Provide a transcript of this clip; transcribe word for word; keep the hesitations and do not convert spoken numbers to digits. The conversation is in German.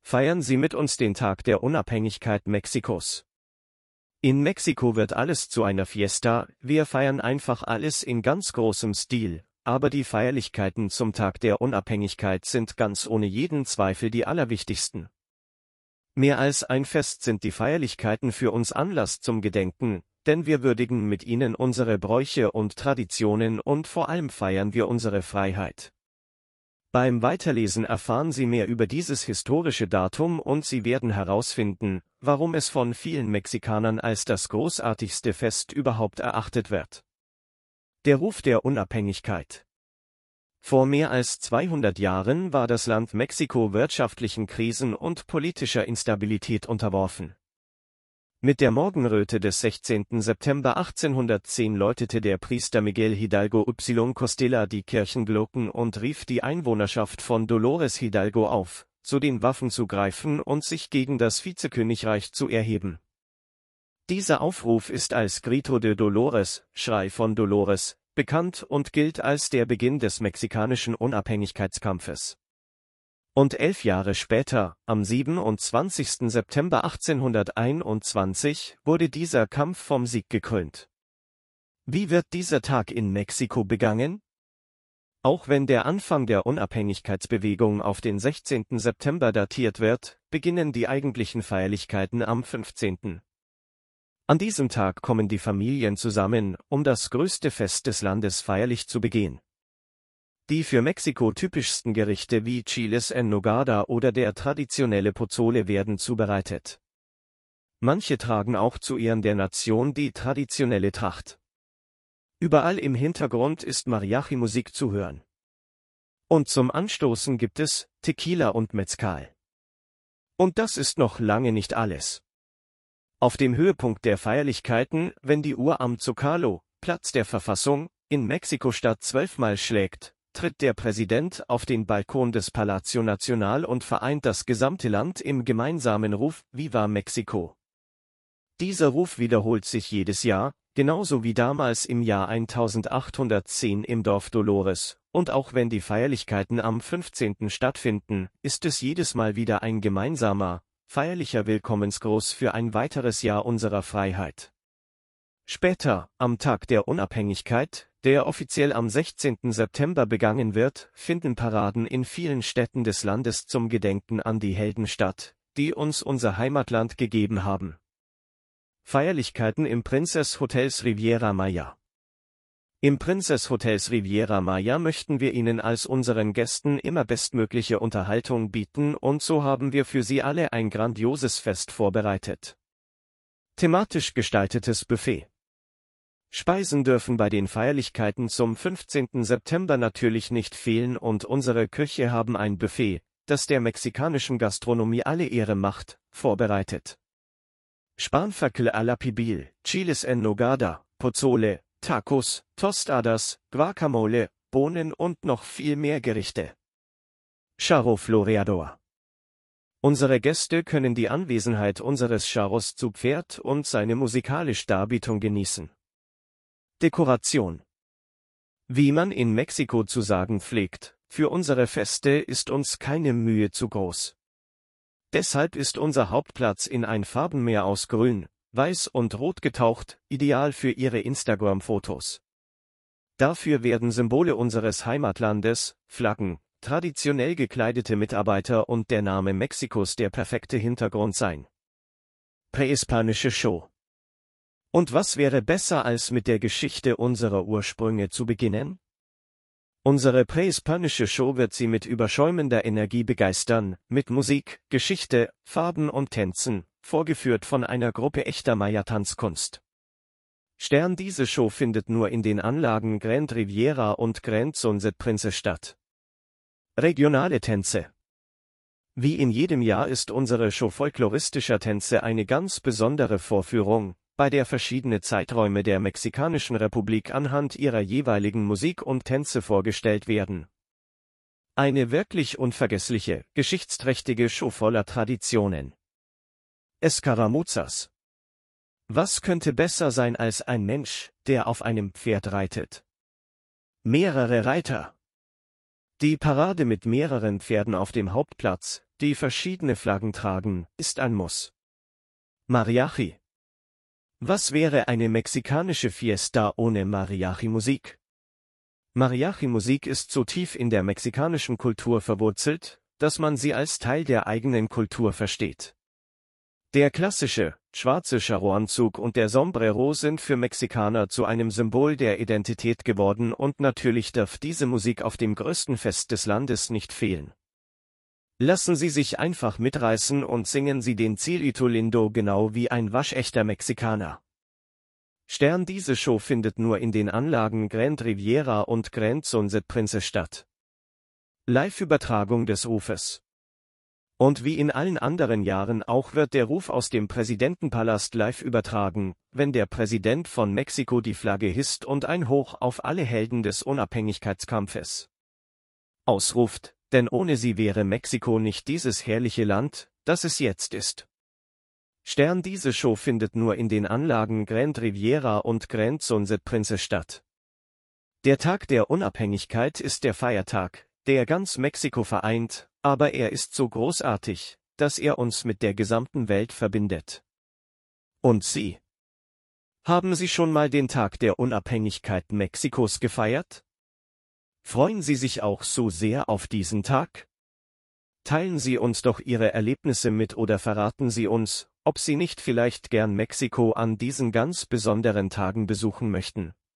Feiern Sie mit uns den Tag der Unabhängigkeit Mexikos. In Mexiko wird alles zu einer Fiesta, wir feiern einfach alles in ganz großem Stil, aber die Feierlichkeiten zum Tag der Unabhängigkeit sind ganz ohne jeden Zweifel die allerwichtigsten. Mehr als ein Fest sind die Feierlichkeiten für uns Anlass zum Gedenken, denn wir würdigen mit ihnen unsere Bräuche und Traditionen und vor allem feiern wir unsere Freiheit. Beim Weiterlesen erfahren Sie mehr über dieses historische Datum und Sie werden herausfinden, warum es von vielen Mexikanern als das großartigste Fest überhaupt erachtet wird. Der Ruf der Unabhängigkeit. Vor mehr als zweihundert Jahren war das Land Mexiko wirtschaftlichen Krisen und politischer Instabilität unterworfen. Mit der Morgenröte des sechzehnten September achtzehnhundertzehn läutete der Priester Miguel Hidalgo y Costilla die Kirchenglocken und rief die Einwohnerschaft von Dolores Hidalgo auf, zu den Waffen zu greifen und sich gegen das Vizekönigreich zu erheben. Dieser Aufruf ist als Grito de Dolores, Schrei von Dolores, bekannt und gilt als der Beginn des mexikanischen Unabhängigkeitskampfes. Und elf Jahre später, am siebenundzwanzigsten September achtzehnhunderteinundzwanzig, wurde dieser Kampf vom Sieg gekrönt. Wie wird dieser Tag in Mexiko begangen? Auch wenn der Anfang der Unabhängigkeitsbewegung auf den sechzehnten September datiert wird, beginnen die eigentlichen Feierlichkeiten am fünfzehnten An diesem Tag kommen die Familien zusammen, um das größte Fest des Landes feierlich zu begehen. Die für Mexiko typischsten Gerichte wie Chiles en Nogada oder der traditionelle Pozole werden zubereitet. Manche tragen auch zu Ehren der Nation die traditionelle Tracht. Überall im Hintergrund ist Mariachi-Musik zu hören. Und zum Anstoßen gibt es Tequila und Mezcal. Und das ist noch lange nicht alles. Auf dem Höhepunkt der Feierlichkeiten, wenn die Uhr am Zócalo, Platz der Verfassung, in Mexiko-Stadt zwölfmal schlägt, tritt der Präsident auf den Balkon des Palacio Nacional und vereint das gesamte Land im gemeinsamen Ruf Viva Mexico. Dieser Ruf wiederholt sich jedes Jahr, genauso wie damals im Jahr eintausendachthundertzehn im Dorf Dolores, und auch wenn die Feierlichkeiten am fünfzehnten stattfinden, ist es jedes Mal wieder ein gemeinsamer, feierlicher Willkommensgruß für ein weiteres Jahr unserer Freiheit. Später, am Tag der Unabhängigkeit, der offiziell am sechzehnten September begangen wird, finden Paraden in vielen Städten des Landes zum Gedenken an die Helden statt, die uns unser Heimatland gegeben haben. Feierlichkeiten im Princess Hotels Riviera Maya. Im Princess Hotels Riviera Maya möchten wir Ihnen als unseren Gästen immer bestmögliche Unterhaltung bieten und so haben wir für Sie alle ein grandioses Fest vorbereitet. Thematisch gestaltetes Buffet. Speisen dürfen bei den Feierlichkeiten zum fünfzehnten September natürlich nicht fehlen und unsere Köche haben ein Buffet, das der mexikanischen Gastronomie alle Ehre macht, vorbereitet. Spanferkel a la Pibil, Chiles en Nogada, Pozole, Tacos, Tostadas, Guacamole, Bohnen und noch viel mehr Gerichte. Charro Floreador. Unsere Gäste können die Anwesenheit unseres Charros zu Pferd und seine musikalische Darbietung genießen. Dekoration. Wie man in Mexiko zu sagen pflegt, für unsere Feste ist uns keine Mühe zu groß. Deshalb ist unser Hauptplatz in ein Farbenmeer aus Grün, Weiß und Rot getaucht, ideal für Ihre Instagram-Fotos. Dafür werden Symbole unseres Heimatlandes, Flaggen, traditionell gekleidete Mitarbeiter und der Name Mexikos der perfekte Hintergrund sein. Prähispanische Show. Und was wäre besser als mit der Geschichte unserer Ursprünge zu beginnen? Unsere prähispanische Show wird Sie mit überschäumender Energie begeistern, mit Musik, Geschichte, Farben und Tänzen, vorgeführt von einer Gruppe echter Maya-Tanzkunst. Stern diese Show findet nur in den Anlagen Grand Riviera und Grand Sunset Princess statt. Regionale Tänze. Wie in jedem Jahr ist unsere Show folkloristischer Tänze eine ganz besondere Vorführung, bei der verschiedene Zeiträume der Mexikanischen Republik anhand ihrer jeweiligen Musik und Tänze vorgestellt werden. Eine wirklich unvergessliche, geschichtsträchtige Show voller Traditionen. Escaramuzas. Was könnte besser sein als ein Mensch, der auf einem Pferd reitet? Mehrere Reiter. Die Parade mit mehreren Pferden auf dem Hauptplatz, die verschiedene Flaggen tragen, ist ein Muss. Mariachi. Was wäre eine mexikanische Fiesta ohne Mariachi-Musik? Mariachi-Musik ist so tief in der mexikanischen Kultur verwurzelt, dass man sie als Teil der eigenen Kultur versteht. Der klassische, schwarze Charro-Anzug und der Sombrero sind für Mexikaner zu einem Symbol der Identität geworden und natürlich darf diese Musik auf dem größten Fest des Landes nicht fehlen. Lassen Sie sich einfach mitreißen und singen Sie den Cielito Lindo genau wie ein waschechter Mexikaner. Stern Diese Show findet nur in den Anlagen Grand Riviera und Grand Sunset Princess statt. Live-Übertragung des Rufes. Und wie in allen anderen Jahren auch wird der Ruf aus dem Präsidentenpalast live übertragen, wenn der Präsident von Mexiko die Flagge hisst und ein Hoch auf alle Helden des Unabhängigkeitskampfes ausruft, denn ohne sie wäre Mexiko nicht dieses herrliche Land, das es jetzt ist. Stern Diese Show findet nur in den Anlagen Grand Riviera und Grand Sunset Princess statt. Der Tag der Unabhängigkeit ist der Feiertag, der ganz Mexiko vereint, aber er ist so großartig, dass er uns mit der gesamten Welt verbindet. Und Sie? Haben Sie schon mal den Tag der Unabhängigkeit Mexikos gefeiert? Freuen Sie sich auch so sehr auf diesen Tag? Teilen Sie uns doch Ihre Erlebnisse mit oder verraten Sie uns, ob Sie nicht vielleicht gern Mexiko an diesen ganz besonderen Tagen besuchen möchten.